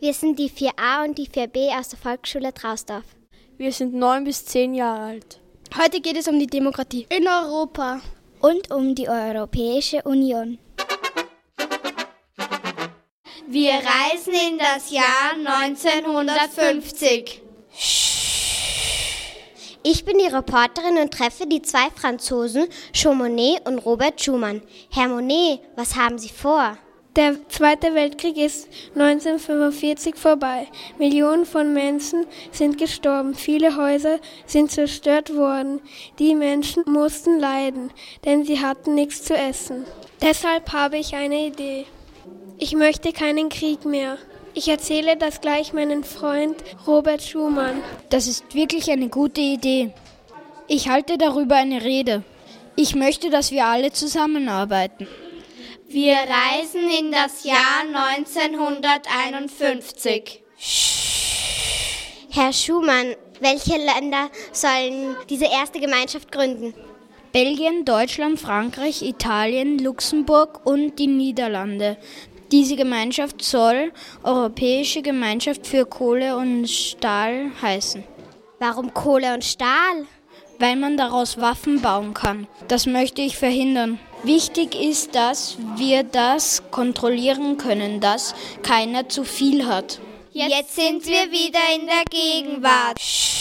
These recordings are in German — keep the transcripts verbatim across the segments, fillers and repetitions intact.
Wir sind die vier a und die vier b aus der Volksschule Trausdorf. Wir sind neun bis zehn Jahre alt. Heute geht es um die Demokratie in Europa und um die Europäische Union. Wir reisen in das Jahr neunzehnhundertfünfzig. Ich bin die Reporterin und treffe die zwei Franzosen, Jean Monnet und Robert Schuman. Herr Monnet, was haben Sie vor? Der Zweite Weltkrieg ist neunzehnhundertfünfundvierzig vorbei. Millionen von Menschen sind gestorben. Viele Häuser sind zerstört worden. Die Menschen mussten leiden, denn sie hatten nichts zu essen. Deshalb habe ich eine Idee. Ich möchte keinen Krieg mehr. Ich erzähle das gleich meinem Freund Robert Schuman. Das ist wirklich eine gute Idee. Ich halte darüber eine Rede. Ich möchte, dass wir alle zusammenarbeiten. Wir reisen in das Jahr neunzehnhunderteinundfünfzig. Herr Schuman, welche Länder sollen diese erste Gemeinschaft gründen? Belgien, Deutschland, Frankreich, Italien, Luxemburg und die Niederlande. Diese Gemeinschaft soll Europäische Gemeinschaft für Kohle und Stahl heißen. Warum Kohle und Stahl? Weil man daraus Waffen bauen kann. Das möchte ich verhindern. Wichtig ist, dass wir das kontrollieren können, dass keiner zu viel hat. Jetzt sind wir wieder in der Gegenwart.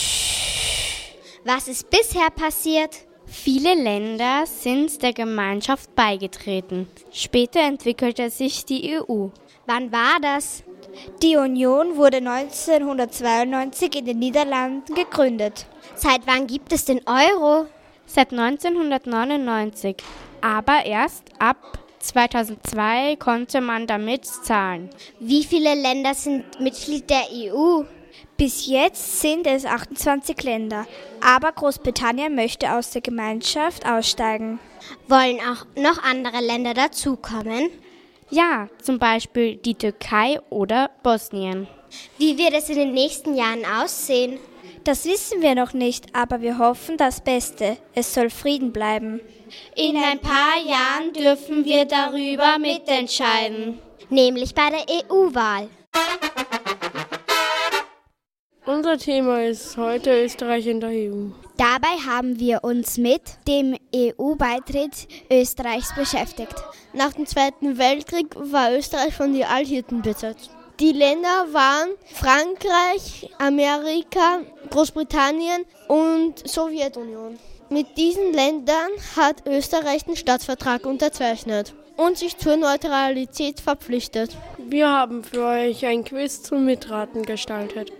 Was ist bisher passiert? Viele Länder sind der Gemeinschaft beigetreten. Später entwickelte sich die E U. Wann war das? Die Union wurde neunzehnhundertzweiundneunzig in den Niederlanden gegründet. Seit wann gibt es den Euro? Seit neunzehnhundertneunundneunzig. Aber erst ab zweitausendzwei konnte man damit zahlen. Wie viele Länder sind Mitglied der E U? Bis jetzt sind es achtundzwanzig Länder, aber Großbritannien möchte aus der Gemeinschaft aussteigen. Wollen auch noch andere Länder dazukommen? Ja, zum Beispiel die Türkei oder Bosnien. Wie wird es in den nächsten Jahren aussehen? Das wissen wir noch nicht, aber wir hoffen das Beste. Es soll Frieden bleiben. In ein paar Jahren dürfen wir darüber mitentscheiden. Nämlich bei der E U-Wahl. Unser Thema ist heute Österreich in der E U. Dabei haben wir uns mit dem E U-Beitritt Österreichs beschäftigt. Nach dem Zweiten Weltkrieg war Österreich von den Alliierten besetzt. Die Länder waren Frankreich, Amerika, Großbritannien und Sowjetunion. Mit diesen Ländern hat Österreich den Staatsvertrag unterzeichnet und sich zur Neutralität verpflichtet. Wir haben für euch ein Quiz zum Mitraten gestaltet.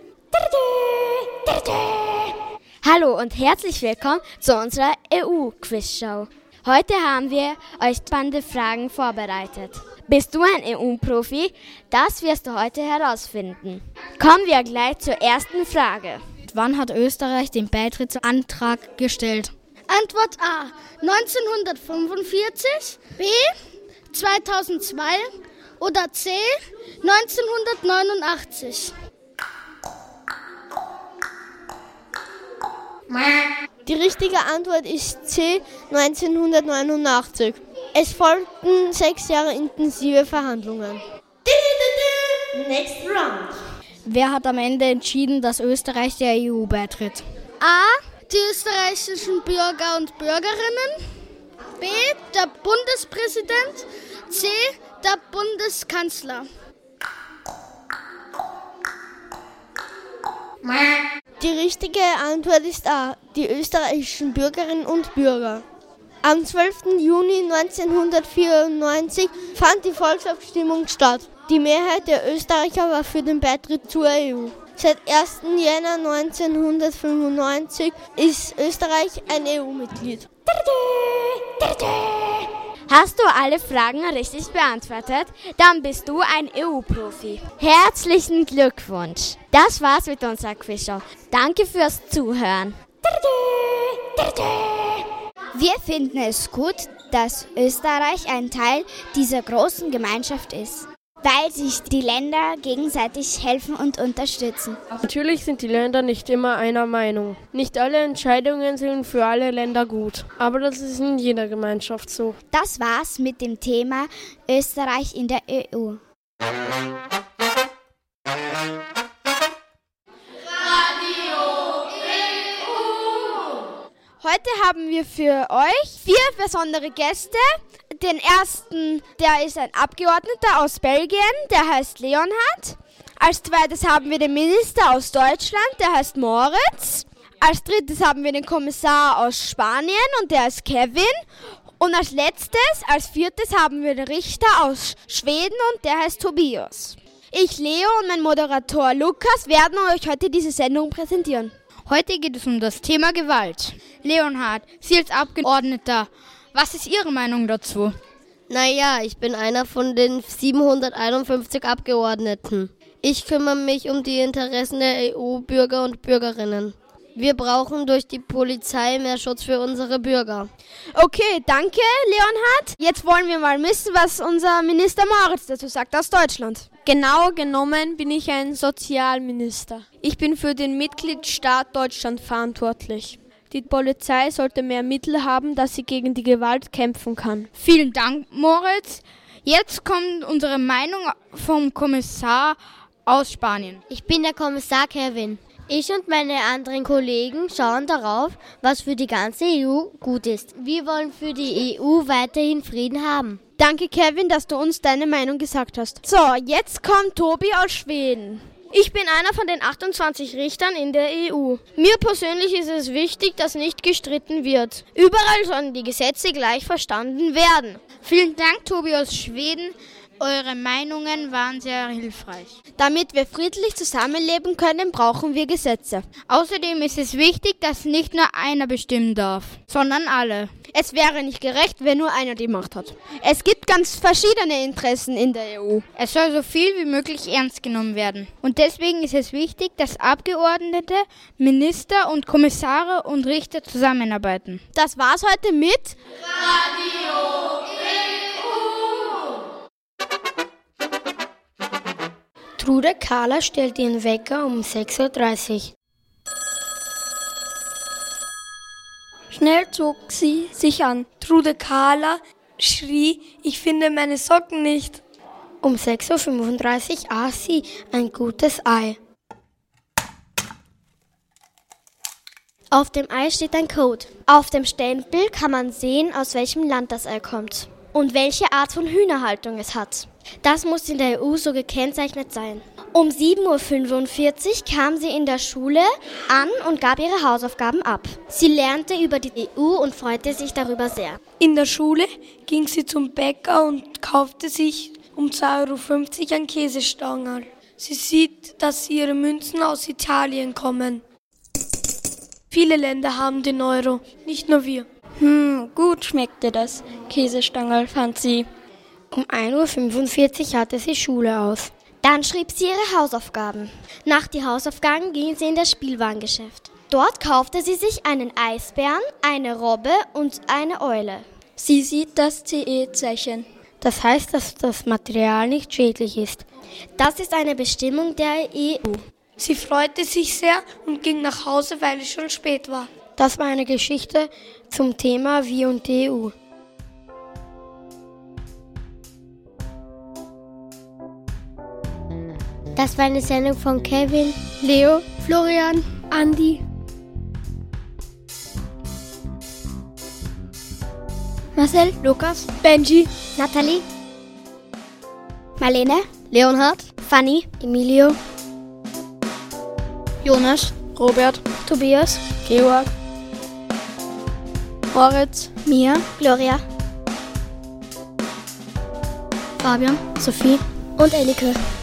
Hallo und herzlich willkommen zu unserer E U-Quizshow. Heute haben wir euch spannende Fragen vorbereitet. Bist du ein E U-Profi? Das wirst du heute herausfinden. Kommen wir gleich zur ersten Frage. Wann hat Österreich den Beitrittsantrag gestellt? Antwort A. neunzehnhundertfünfundvierzig, B. zweitausendzwei oder C. neunzehnhundertneunundachtzig. Die richtige Antwort ist C. neunzehnhundertneunundachtzig. Es folgten sechs Jahre intensive Verhandlungen. Next round. Wer hat am Ende entschieden, dass Österreich der E U beitritt? A. Die österreichischen Bürger und Bürgerinnen. B. Der Bundespräsident. C. Der Bundeskanzler. Die richtige Antwort ist A. Die österreichischen Bürgerinnen und Bürger. Am zwölften Juni neunzehnhundertvierundneunzig fand die Volksabstimmung statt. Die Mehrheit der Österreicher war für den Beitritt zur E U. Seit ersten Jänner neunzehnhundertfünfundneunzig ist Österreich ein E U-Mitglied. Hast du alle Fragen richtig beantwortet? Dann bist du ein E U-Profi. Herzlichen Glückwunsch. Das war's mit unserer Quizshow. Danke fürs Zuhören. Wir finden es gut, dass Österreich ein Teil dieser großen Gemeinschaft ist, weil sich die Länder gegenseitig helfen und unterstützen. Natürlich sind die Länder nicht immer einer Meinung. Nicht alle Entscheidungen sind für alle Länder gut. Aber das ist in jeder Gemeinschaft so. Das war's mit dem Thema Österreich in der E U. Heute haben wir für euch vier besondere Gäste. Den ersten, der ist ein Abgeordneter aus Belgien, der heißt Leonhard. Als zweites haben wir den Minister aus Deutschland, der heißt Moritz. Als drittes haben wir den Kommissar aus Spanien und der ist Kevin. Und als letztes, als viertes haben wir den Richter aus Schweden und der heißt Tobias. Ich, Leo und mein Moderator Lukas werden euch heute diese Sendung präsentieren. Heute geht es um das Thema Gewalt. Leonhard, Sie als Abgeordneter, was ist Ihre Meinung dazu? Naja, ich bin einer von den siebenhunderteinundfünfzig Abgeordneten. Ich kümmere mich um die Interessen der E U-Bürger und Bürgerinnen. Wir brauchen durch die Polizei mehr Schutz für unsere Bürger. Okay, danke Leonhard. Jetzt wollen wir mal wissen, was unser Minister Moritz dazu sagt aus Deutschland. Genau genommen bin ich ein Sozialminister. Ich bin für den Mitgliedstaat Deutschland verantwortlich. Die Polizei sollte mehr Mittel haben, dass sie gegen die Gewalt kämpfen kann. Vielen Dank, Moritz. Jetzt kommt unsere Meinung vom Kommissar aus Spanien. Ich bin der Kommissar Kevin. Ich und meine anderen Kollegen schauen darauf, was für die ganze E U gut ist. Wir wollen für die E U weiterhin Frieden haben. Danke Kevin, dass du uns deine Meinung gesagt hast. So, jetzt kommt Tobi aus Schweden. Ich bin einer von den achtundzwanzig Richtern in der E U. Mir persönlich ist es wichtig, dass nicht gestritten wird. Überall sollen die Gesetze gleich verstanden werden. Vielen Dank, Tobi aus Schweden. Eure Meinungen waren sehr hilfreich. Damit wir friedlich zusammenleben können, brauchen wir Gesetze. Außerdem ist es wichtig, dass nicht nur einer bestimmen darf, sondern alle. Es wäre nicht gerecht, wenn nur einer die Macht hat. Es gibt ganz verschiedene Interessen in der E U. Es soll so viel wie möglich ernst genommen werden. Und deswegen ist es wichtig, dass Abgeordnete, Minister und Kommissare und Richter zusammenarbeiten. Das war's heute mit Radio E U. Trude Kahler stellt ihren Wecker um sechs Uhr dreißig. Schnell zog sie sich an. Trude Kahler schrie, ich finde meine Socken nicht. Um sechs Uhr fünfunddreißig aß sie ein gutes Ei. Auf dem Ei steht ein Code. Auf dem Stempel kann man sehen, aus welchem Land das Ei kommt und welche Art von Hühnerhaltung es hat. Das muss in der E U so gekennzeichnet sein. Um sieben Uhr fünfundvierzig kam sie in der Schule an und gab ihre Hausaufgaben ab. Sie lernte über die E U und freute sich darüber sehr. In der Schule ging sie zum Bäcker und kaufte sich um zwei Euro fünfzig ein Käsestangerl. Sie sieht, dass ihre Münzen aus Italien kommen. Viele Länder haben den Euro, nicht nur wir. Hm, gut schmeckte das Käsestangerl, fand sie. Um ein Uhr fünfundvierzig hatte sie Schule aus. Dann schrieb sie ihre Hausaufgaben. Nach den Hausaufgaben ging sie in das Spielwarengeschäft. Dort kaufte sie sich einen Eisbären, eine Robbe und eine Eule. Sie sieht das C E-Zeichen. Das heißt, dass das Material nicht schädlich ist. Das ist eine Bestimmung der E U. Sie freute sich sehr und ging nach Hause, weil es schon spät war. Das war eine Geschichte zum Thema Wir und die E U. Das war eine Sendung von Kevin, Leo, Florian, Andi, Marcel, Lukas, Benji, Nathalie, Marlene, Leonhard, Fanny, Emilio, Jonas, Robert, Tobias, Georg, Moritz, Mia, Gloria, Fabian, Sophie und Elike.